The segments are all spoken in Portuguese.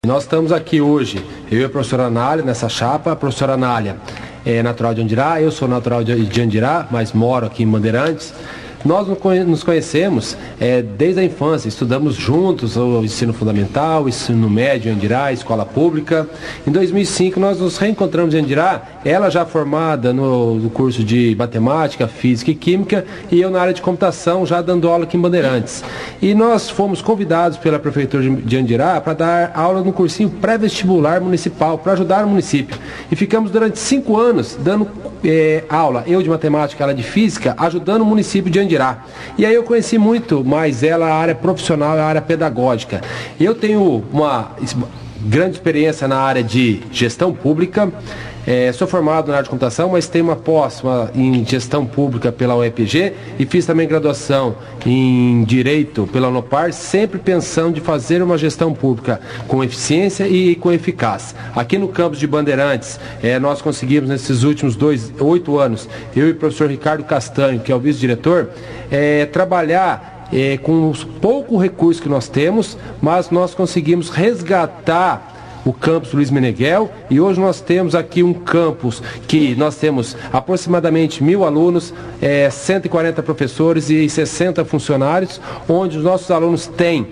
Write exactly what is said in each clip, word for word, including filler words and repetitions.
Nós estamos aqui hoje, eu e a professora Anália, nessa chapa. A professora Anália é natural de Andirá, eu sou natural de Andirá, mas moro aqui em Bandeirantes. Nós nos conhecemos é, desde a infância, estudamos juntos o ensino fundamental, o ensino médio em Andirá, escola pública. Em dois mil e cinco nós nos reencontramos em Andirá, ela já formada no, no curso de matemática, física e química, e eu na área de computação, já dando aula aqui em Bandeirantes. E nós fomos convidados pela Prefeitura de Andirá para dar aula no cursinho pré-vestibular municipal, para ajudar o município. E ficamos durante cinco anos dando é, aula, eu de matemática, ela de física, ajudando o município de Andirá. E aí eu conheci muito mais ela, a área profissional e a área pedagógica. Eu tenho uma grande experiência na área de gestão pública, é, sou formado na área de computação, mas tenho uma pós uma, em gestão pública pela U E P G e fiz também graduação em Direito pela Unopar, sempre pensando de fazer uma gestão pública com eficiência e com eficácia. Aqui no campus de Bandeirantes, é, nós conseguimos nesses últimos dois, oito anos, eu e o professor Ricardo Castanho, que é o vice-diretor, é, trabalhar é, com os poucos recursos que nós temos, mas nós conseguimos resgatar o campus Luiz Meneghel, e hoje nós temos aqui um campus que nós temos aproximadamente mil alunos, é, cento e quarenta professores e sessenta funcionários, onde os nossos alunos têm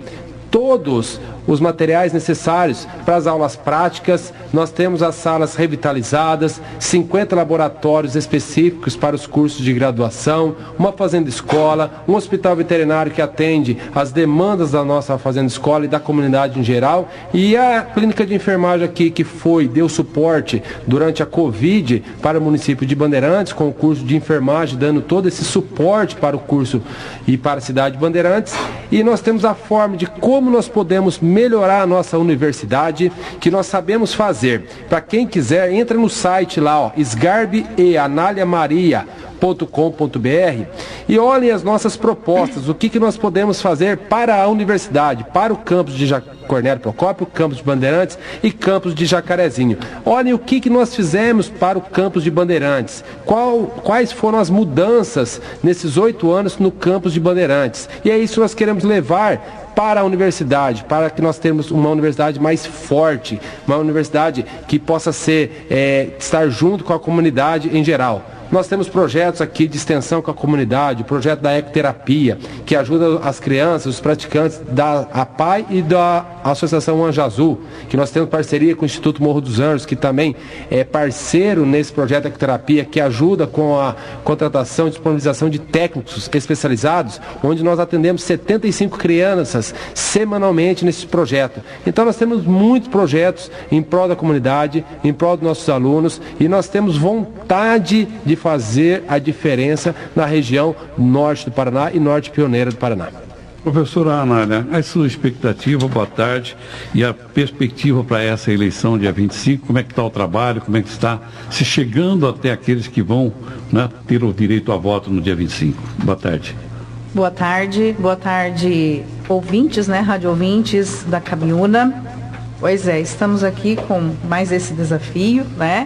todos os materiais necessários para as aulas práticas. Nós temos as salas revitalizadas, cinquenta laboratórios específicos para os cursos de graduação, uma fazenda escola, um hospital veterinário que atende as demandas da nossa fazenda escola e da comunidade em geral, e a clínica de enfermagem aqui que foi, deu suporte durante a Covid para o município de Bandeirantes, com o curso de enfermagem, dando todo esse suporte para o curso e para a cidade de Bandeirantes. E nós temos a forma de como nós podemos melhorar a nossa universidade, que nós sabemos fazer. Para quem quiser, entra no site lá, ó, sgarbi e analia maria ponto com ponto br, e olhem as nossas propostas, o que, que nós podemos fazer para a universidade, para o campus de ja Cornélio Procópio, campus de Bandeirantes e campus de Jacarezinho. Olhem o que, que nós fizemos para o campus de Bandeirantes, Qual, quais foram as mudanças nesses oito anos no campus de Bandeirantes. E é isso que nós queremos levar para a universidade, para que nós tenhamos uma universidade mais forte, uma universidade que possa ser, é, estar junto com a comunidade em geral. Nós temos projetos aqui de extensão com a comunidade, o projeto da ecoterapia, que ajuda as crianças, os praticantes da A P A I e da Associação Anjo Azul, que nós temos parceria com o Instituto Morro dos Anjos, que também é parceiro nesse projeto de ecoterapia, que ajuda com a contratação e disponibilização de técnicos especializados, onde nós atendemos setenta e cinco crianças semanalmente nesse projeto. Então nós temos muitos projetos em prol da comunidade, em prol dos nossos alunos, e nós temos vontade de fazer a diferença na região norte do Paraná e norte pioneira do Paraná. Professora Anália, a sua expectativa, boa tarde, e a perspectiva para essa eleição dia vinte e cinco, como é que está o trabalho, como é que está se chegando até aqueles que vão, né, ter o direito a voto no dia vinte e cinco. Boa tarde. Boa tarde, boa tarde, ouvintes, né, rádio ouvintes da Cabiúna. Pois é, estamos aqui com mais esse desafio, né?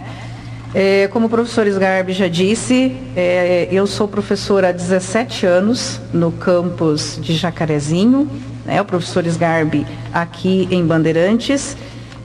É, como o professor Sgarbi já disse, é, eu sou professora há dezessete anos no campus de Jacarezinho, né, o professor Sgarbi aqui em Bandeirantes,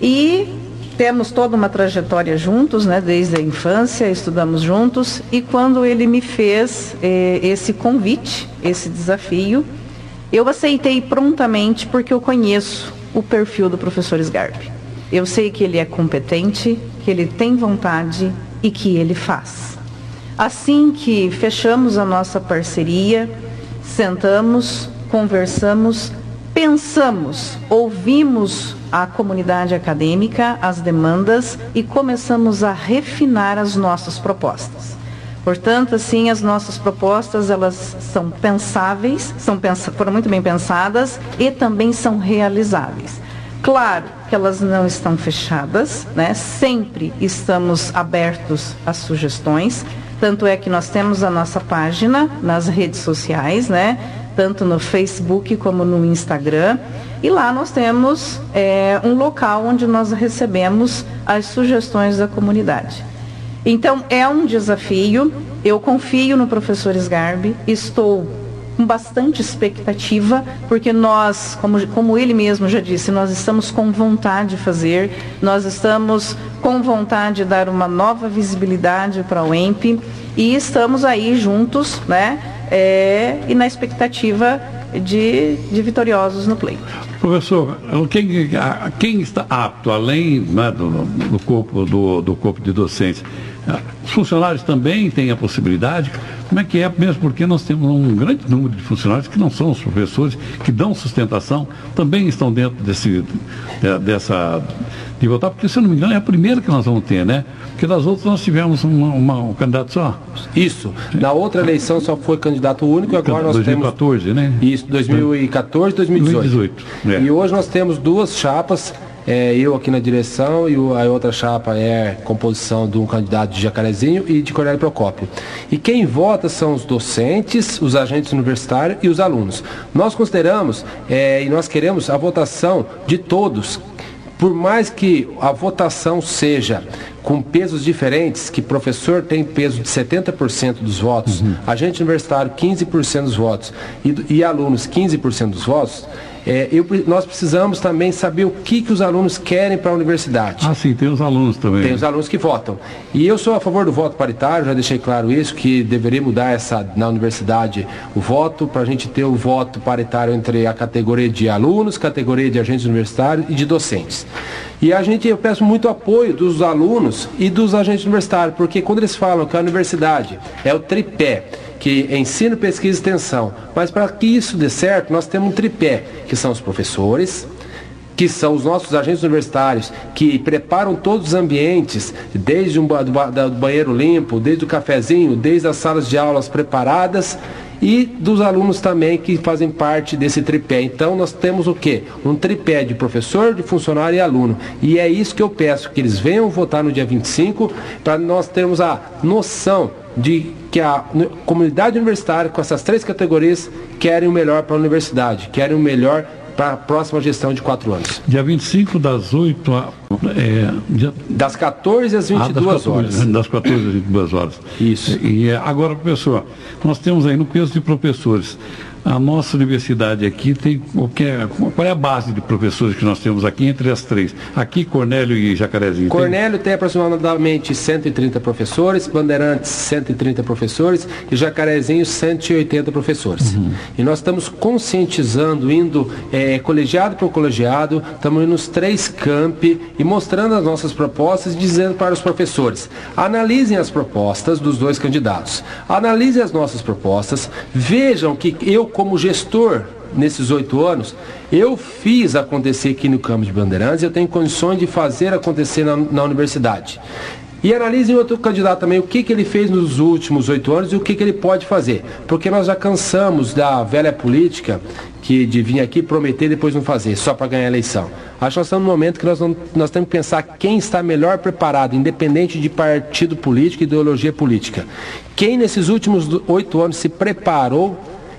e temos toda uma trajetória juntos, né, desde a infância, estudamos juntos, e quando ele me fez é, esse convite, esse desafio, eu aceitei prontamente porque eu conheço o perfil do professor Sgarbi. Eu sei que ele é competente, que ele tem vontade e que ele faz. Assim que fechamos a nossa parceria, sentamos, conversamos, pensamos, ouvimos a comunidade acadêmica, as demandas, e começamos a refinar as nossas propostas. Portanto, assim, as nossas propostas, elas são pensáveis, são pens- foram muito bem pensadas e também são realizáveis. Claro que elas não estão fechadas, né? Sempre estamos abertos às sugestões, tanto é que nós temos a nossa página nas redes sociais, né? Tanto no Facebook como no Instagram, e lá nós temos é, um local onde nós recebemos as sugestões da comunidade. Então, é um desafio, eu confio no professor Sgarbi, estou com bastante expectativa, porque nós, como, como ele mesmo já disse, nós estamos com vontade de fazer, nós estamos com vontade de dar uma nova visibilidade para o E M P e estamos aí juntos, né? É, e na expectativa de, de vitoriosos no pleito. Professor, quem, quem está apto, além, né, do, do, corpo, do, do corpo de docentes, os funcionários também têm a possibilidade? Como é que é? Mesmo porque nós temos um grande número de funcionários que não são os professores, que dão sustentação, também estão dentro desse, dessa... de votar, porque, se eu não me engano, é a primeira que nós vamos ter, né? Porque das outras nós tivemos uma, uma, um candidato só. Isso. Na outra eleição só foi candidato único, e agora nós dois mil e quatorze, temos... né? Isso, dois mil e quatorze, dois mil e dezoito. dois mil e dezoito, é. E hoje nós temos duas chapas, é, eu aqui na direção e o, a outra chapa é composição de um candidato de Jacarezinho e de Cornélio Procópio. E quem vota são os docentes, os agentes universitários e os alunos. Nós consideramos é, e nós queremos a votação de todos. Por mais que a votação seja com pesos diferentes, que professor tem peso de setenta por cento dos votos, uhum. agente universitário quinze por cento dos votos e, e alunos quinze por cento dos votos, é, eu, nós precisamos também saber o que, que os alunos querem para a universidade. Ah, sim, tem os alunos também. Tem os alunos que votam. E eu sou a favor do voto paritário, já deixei claro isso, que deveria mudar essa, na universidade o voto, para a gente ter o voto paritário entre a categoria de alunos, categoria de agentes universitários e de docentes. E a gente, eu peço muito apoio dos alunos e dos agentes universitários, porque quando eles falam que a universidade é o tripé, que é ensino, pesquisa e extensão, mas para que isso dê certo, nós temos um tripé, que são os professores, que são os nossos agentes universitários, que preparam todos os ambientes, desde um ba- do, ba- do banheiro limpo, desde o cafezinho, desde as salas de aulas preparadas, e dos alunos também que fazem parte desse tripé. Então nós temos o quê? Um tripé de professor, de funcionário e aluno. E é isso que eu peço, que eles venham votar no dia vinte e cinco, para nós termos a noção de que a comunidade universitária, com essas três categorias, querem o melhor para a universidade, querem o melhor para a próxima gestão de quatro anos. Dia vinte e cinco, das oito a... É, dia... Das quatorze às vinte e duas ah, das horas. Das quatorze às vinte e duas horas. Isso. E, e agora, professor, nós temos aí no peso de professores. A nossa universidade aqui tem o que é, qual é a base de professores que nós temos aqui entre as três? Aqui, Cornélio e Jacarezinho. Cornélio tem, tem aproximadamente cento e trinta professores, Bandeirantes cento e trinta professores e Jacarezinho cento e oitenta professores. Uhum. E nós estamos conscientizando, indo é, colegiado por colegiado, estamos indo nos três campi e mostrando as nossas propostas e dizendo para os professores: analisem as propostas dos dois candidatos, analisem as nossas propostas, vejam que eu, como gestor, nesses oito anos, eu fiz acontecer aqui no campus de Bandeirantes, eu tenho condições de fazer acontecer na, na universidade. E analisem outro candidato também, o que, que ele fez nos últimos oito anos e o que, que ele pode fazer. Porque nós já cansamos da velha política que de vir aqui prometer e depois não fazer, só para ganhar a eleição. Acho que nós estamos num momento que nós, não, nós temos que pensar quem está melhor preparado, independente de partido político e ideologia política. Quem nesses últimos oito anos se preparou,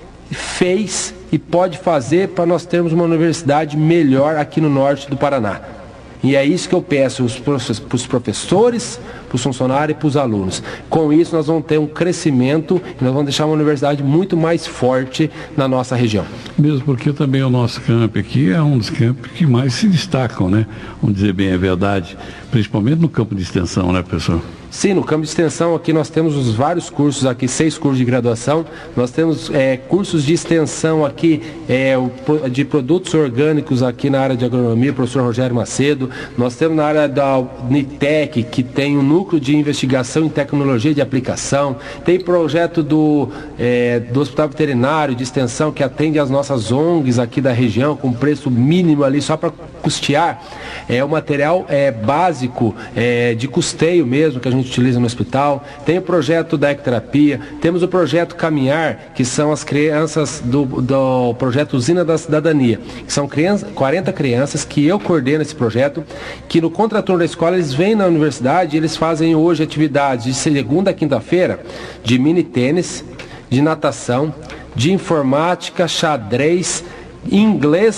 fez e pode fazer para nós termos uma universidade melhor aqui no norte do Paraná. E é isso que eu peço para os professores, para os funcionários e para os alunos. Com isso nós vamos ter um crescimento e nós vamos deixar uma universidade muito mais forte na nossa região. Mesmo porque também o nosso campo aqui é um dos campos que mais se destacam, né? Vamos dizer bem a verdade, principalmente no campo de extensão, né, professor? Sim, no campo de extensão aqui nós temos os vários cursos aqui, seis cursos de graduação, nós temos é, cursos de extensão aqui, é, de produtos orgânicos aqui na área de agronomia, professor Rogério Macedo, nós temos na área da Unitec, que tem um núcleo de investigação em tecnologia de aplicação, tem projeto do, é, do Hospital Veterinário de Extensão, que atende as nossas O N Gs aqui da região, com preço mínimo ali, só para custear, é o material é, básico é, de custeio mesmo, que a gente utiliza no hospital. Tem o projeto da ecoterapia, temos o projeto Caminhar, que são as crianças do, do projeto Usina da Cidadania, que são crianças, quarenta crianças que eu coordeno esse projeto, que no contraturno da escola eles vêm na universidade e eles fazem hoje atividades de segunda a quinta-feira de mini tênis, de natação, de informática, xadrez, inglês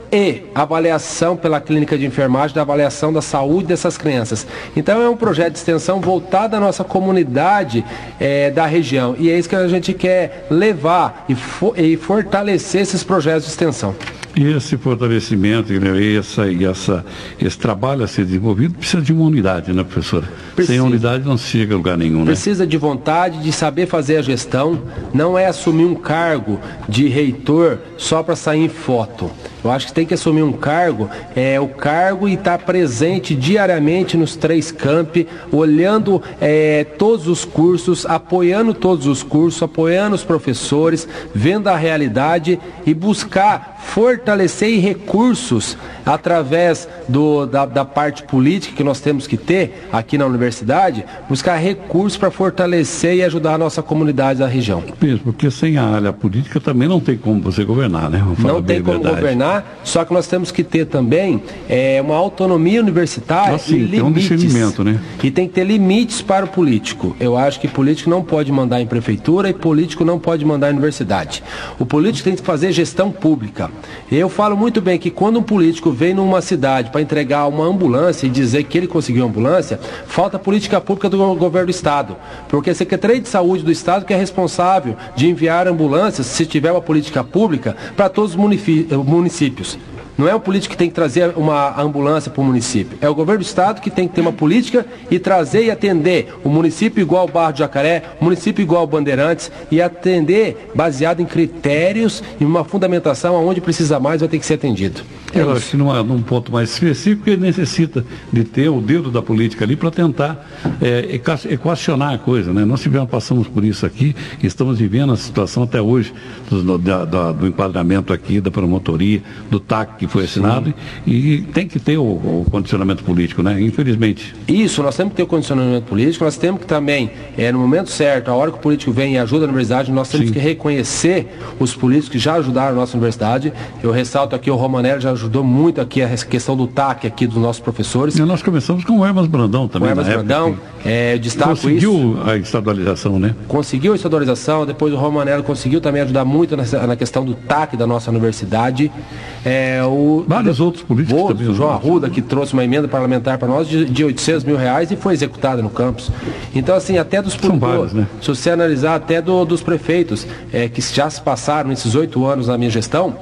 e avaliação pela clínica de enfermagem da avaliação da saúde dessas crianças. Então é um projeto de extensão voltado à nossa comunidade é, da região, e é isso que a gente quer levar e, for, e fortalecer esses projetos de extensão. E esse fortalecimento, e essa, e essa, esse trabalho a ser desenvolvido precisa de uma unidade, né, professora? Precisa. Sem unidade não se chega a lugar nenhum, né? Precisa de vontade, de saber fazer a gestão, não é assumir um cargo de reitor só para sair em foto. Eu acho que tem que assumir um cargo, é o cargo e estar presente diariamente nos três campi, olhando é, todos os cursos, apoiando todos os cursos, apoiando os professores, vendo a realidade e buscar fortalecer recursos através do, da, da parte política que nós temos que ter aqui na universidade, buscar recursos para fortalecer e ajudar a nossa comunidade da região. Mesmo, porque sem a área política também não tem como você governar, né? Não tem como governar. Só que nós temos que ter também é, uma autonomia universitária. Ah, sim, e limites. Tem um discernimento, né? E tem que ter limites para o político. Eu acho que político não pode mandar em prefeitura e político não pode mandar em universidade. O político tem que fazer gestão pública. Eu falo muito bem que quando um político vem numa cidade para entregar uma ambulância e dizer que ele conseguiu uma ambulância, falta política pública do governo do estado. Porque a Secretaria de Saúde do estado que é responsável de enviar ambulâncias, se tiver uma política pública, para todos os municípios. Não é o político que tem que trazer uma ambulância para o município. É o governo do estado que tem que ter uma política e trazer e atender o município igual ao Barra do Jacaré, o município igual ao Bandeirantes, e atender baseado em critérios e uma fundamentação aonde precisa mais vai ter que ser atendido. É Eu acho que numa, num ponto mais específico ele necessita de ter o dedo da política ali para tentar é, equacionar a coisa, né? Nós tivemos, passamos por isso aqui e estamos vivendo a situação até hoje do, da, da, do enquadramento aqui, da promotoria, do T A C que foi assinado. Sim. E tem que ter o, o condicionamento político, né? Infelizmente. Isso, nós temos que ter o condicionamento político, nós temos que também, é, no momento certo, a hora que o político vem e ajuda a universidade, nós temos Sim. que reconhecer os políticos que já ajudaram a nossa universidade. Eu ressalto aqui o Romanelli já ajudou muito aqui a questão do T A C aqui dos nossos professores. E nós começamos com o Hermas Brandão também. O Hermas Brandão, é, destaco conseguiu isso. a estadualização, né? Conseguiu a estadualização, depois o Romanelli conseguiu também ajudar muito na, na questão do T A C da nossa universidade. É, o, Vários de, outros políticos o, também. O João Arruda, que trouxe uma emenda parlamentar para nós de, de oitocentos mil reais e foi executada no campus. Então, assim, até dos políticos, né? Se você analisar até do, dos prefeitos é, que já se passaram nesses oito anos na minha gestão,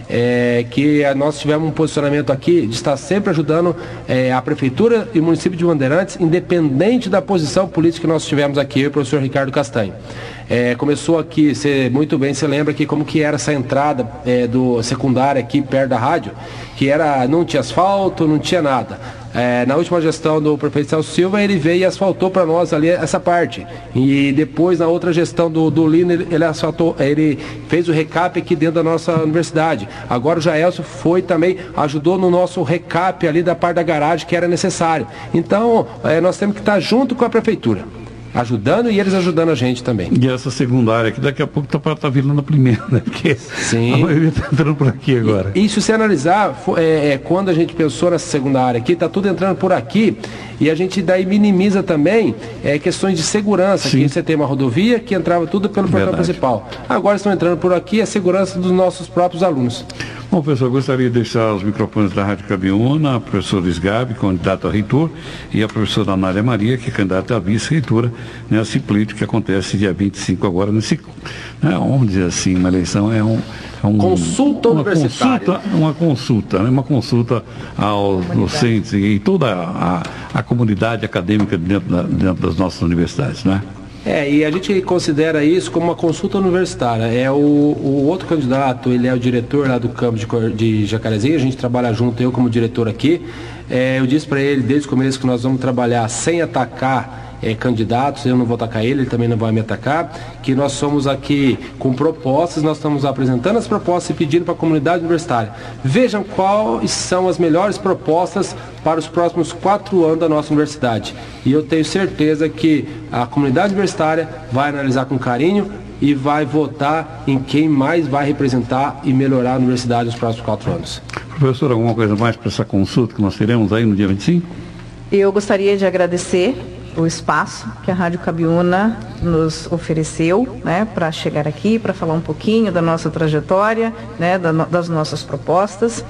É, que nós tivemos um posicionamento aqui de estar sempre ajudando é, a Prefeitura e o município de Bandeirantes, independente da posição política que nós tivemos aqui, eu e o professor Ricardo Castanho. É, começou aqui, você muito bem se lembra aqui como que era essa entrada é, do secundário aqui perto da rádio, que era, não tinha asfalto, não tinha nada. É, na última gestão do prefeito Celso Silva, ele veio e asfaltou para nós ali essa parte. E depois, na outra gestão do, do Lino, ele, ele asfaltou, ele fez o recap aqui dentro da nossa universidade. Agora o Jaelso foi também, ajudou no nosso recap ali da parte da garagem que era necessário. Então, é, nós temos que estar junto com a prefeitura, ajudando e eles ajudando a gente também. E essa secundária aqui, daqui a pouco está tá virando a primeira, né? Porque Sim. a maioria está entrando por aqui agora. E, e se você analisar, é, é, quando a gente pensou nessa secundária aqui, está tudo entrando por aqui, e a gente daí minimiza também é, questões de segurança. Sim. Aqui você tem uma rodovia que entrava tudo pelo portão principal. Agora estão entrando por aqui a segurança dos nossos próprios alunos. Bom, professor, gostaria de deixar os microfones da Rádio Cabiúna, a professora Isgabe, candidata a reitor, e a professora Anália Maria, que é candidata a vice-reitora, nesse pleito que acontece dia vinte e cinco agora, nesse, né, vamos dizer assim, uma eleição é um... É um consulta uma universitária. Consulta, uma consulta, né, uma consulta aos docentes e toda a, a, a comunidade acadêmica dentro, da, dentro das nossas universidades, né? É, e a gente considera isso como uma consulta universitária. É o, o outro candidato, ele é o diretor lá do campo de, de Jacarezinho, a gente trabalha junto, eu como diretor aqui. É, eu disse para ele desde o começo que nós vamos trabalhar sem atacar É, candidatos, eu não vou atacar ele, ele também não vai me atacar, que nós somos aqui com propostas, nós estamos apresentando as propostas e pedindo para a comunidade universitária. Vejam quais são as melhores propostas para os próximos quatro anos da nossa universidade. E eu tenho certeza que a comunidade universitária vai analisar com carinho e vai votar em quem mais vai representar e melhorar a universidade nos próximos quatro anos. Professor, alguma coisa mais para essa consulta que nós teremos aí no dia vinte e cinco? Eu gostaria de agradecer o espaço que a Rádio Cabiúna nos ofereceu, né, para chegar aqui, para falar um pouquinho da nossa trajetória, né, da, das nossas propostas.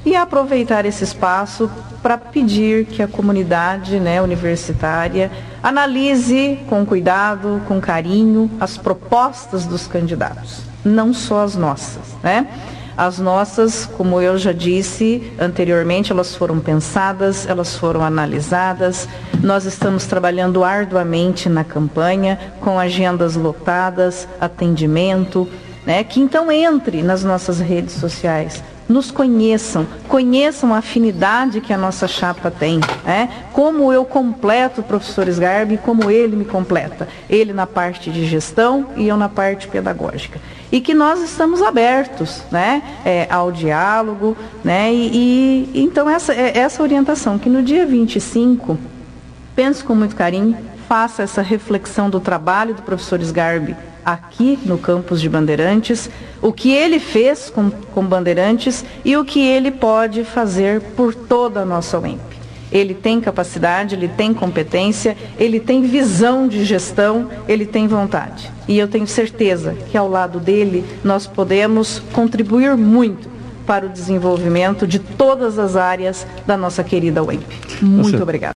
e aproveitar esse espaço para pedir que a comunidade, né, universitária analise com cuidado, com carinho, as propostas dos candidatos, não só as nossas, né? As nossas, como eu já disse anteriormente, elas foram pensadas, elas foram analisadas. Nós estamos trabalhando arduamente na campanha, com agendas lotadas, atendimento, né? Que então entre nas nossas redes sociais, nos conheçam, conheçam a afinidade que a nossa chapa tem, né? Como eu completo o professor Sgarbi, como ele me completa. Ele na parte de gestão e eu na parte pedagógica. E que nós estamos abertos, né, é, ao diálogo, né, e, e então essa, essa orientação, que no dia vinte e cinco, pense com muito carinho, faça essa reflexão do trabalho do professor Sgarbi aqui no campus de Bandeirantes, o que ele fez com, com Bandeirantes e o que ele pode fazer por toda a nossa U E M P. Ele tem capacidade, ele tem competência, ele tem visão de gestão, ele tem vontade. E eu tenho certeza que ao lado dele nós podemos contribuir muito para o desenvolvimento de todas as áreas da nossa querida U E M P. Muito obrigada.